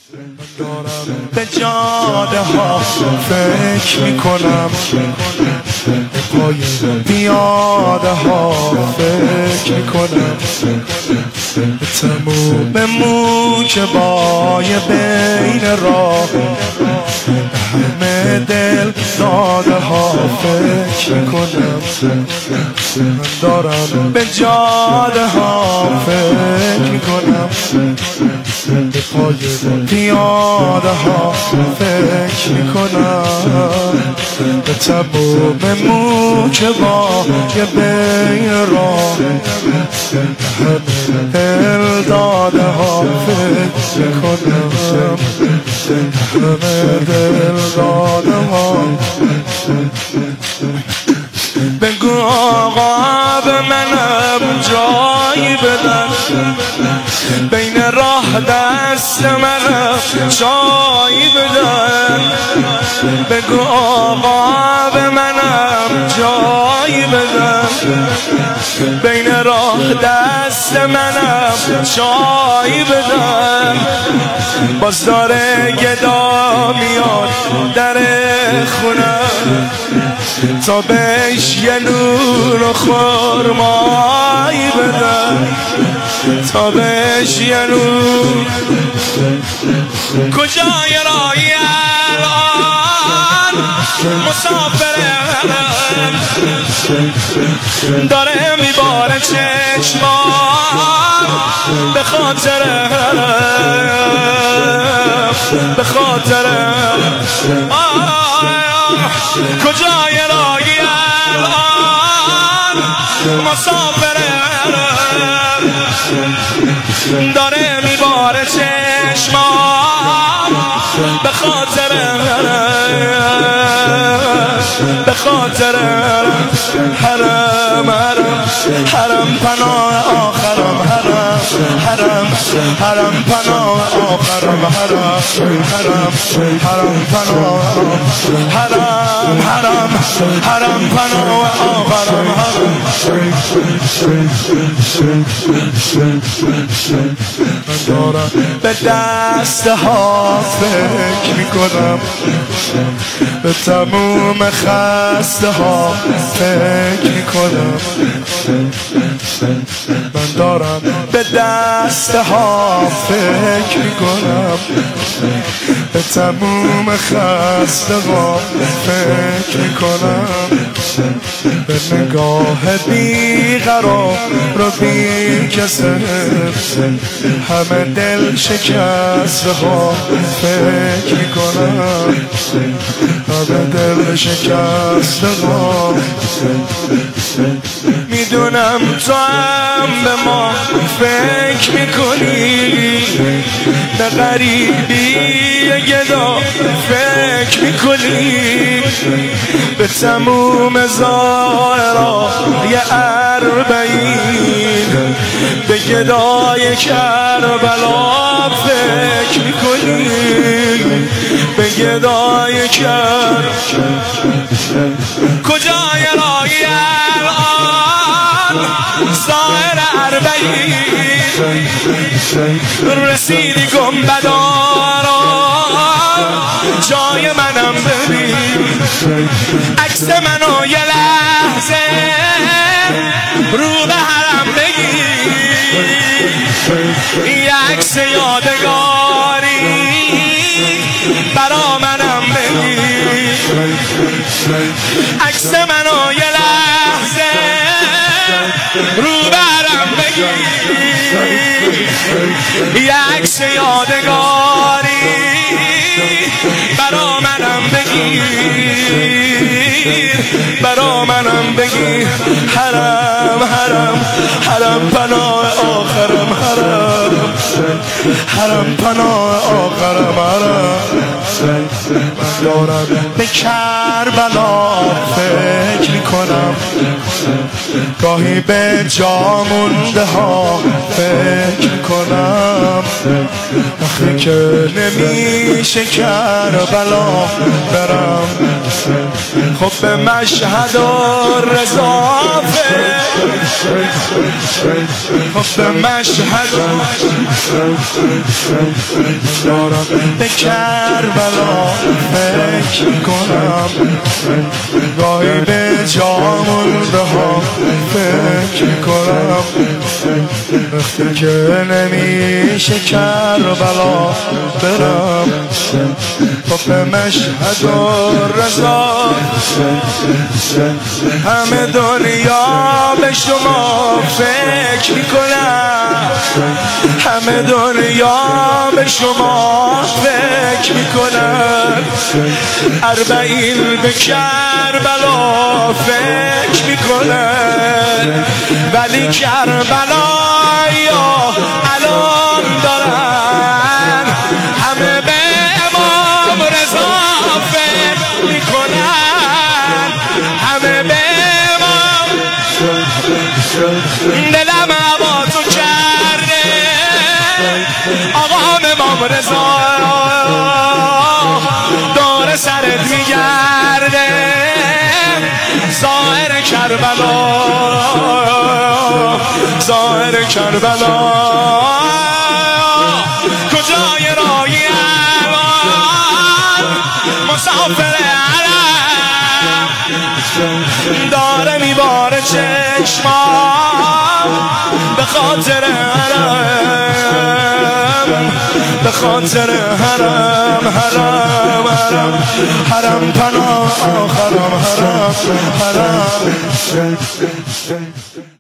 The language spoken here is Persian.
به جاده ها فکر میکنم، به پای پیاده ها فکر میکنم، به تموم موکبای بین راه، به همه دل داده ها فکر میکنم. من دارم به جاده ها فکر میکنم، به پای پیاده ها فکر میکنم، به تموم موکبای بین راه، به همه دل داده ها فکر میکنم، به همه دل داده ها. بگو آقا به منم جایی بدن، بین راه دست منم چایی بدن. بگو آقا به منم جایی بدن، بین راه دست منم چایی بدن. باز داره گدا میاد در خونم، تا بهش یه نور و خرمایی بدن، تا بهش یه نور. کجای راهی الان مسافره، داره میباره چشمان به خاطره، به خاطره. کجای راهی الان مسافره، داره میباره چشمان به خاطره، به خاطره. حرم حرم حرم پناه آخرم، حرم حرم حرم پناه آخرم، حرم حرم حرم پناه، حرم حرم حرم پناه آخرم، حرم. من دارم به دست ها فکر میکنم، به تموم خسته ها فکر میکنم. من دارم به دست ها فکر میکنم، به تموم خسته ها فکر میکنم، به نگاه بیقرار رو بی کسه، همه دل شکسته ها فکر میکنم، همه دل شکسته ها. میدونم تو هم به ما فکر میکنی، به غریبی گدا فکر میکنی، به تموم ظاهرای اربعین، به گدای کربلا فکر میکنی، به گدای کربلا. کجای راهی الان ظاهر اربعین، رسیدی گنبدارا جای منم ببین، عکس منو یه لحظه رو به حرم بگیر، یه عکس یادگاری برا منم بگیر، عکس منو یه لحظه رو به حرم بگیر، یه عکس یادگاری برا منم بگیر، برا منم بگیر. حرم حرم حرم پناه آخرم، حرم حرم پناه آخرم، حرم. من دارم به کربلا فکر میکنم، گاهی به جا مونده ها فکر میکنم، وقتی که نمیشه کربلا برم، خب به مشهد و رضا خب به مشهد دارم به کربلا فکر میکنم، گاهی به جا مونده ها فکر میکنم، وقتی که نمیشه کربلا برم، خب به مشهد و رضا. همه دنیا به شما فکر میکنن، همه دنیا به شما فکر میکنن، اربعین به کربلا فکر میکنن، ولی کربلا یا الان دارن همه به امام رضا فکر میکنن، همه به امام. دلم هوا تو کرده آقام امام رضا، دور سرت میگرده ظاهر کربلا، ظاهر کربلا. کجای راهی الان مسافر علم داره میباره چشمام به خاطر حرم، به خاطر حرم، حرم حرم حرم پناه آخرم، حرم حرم.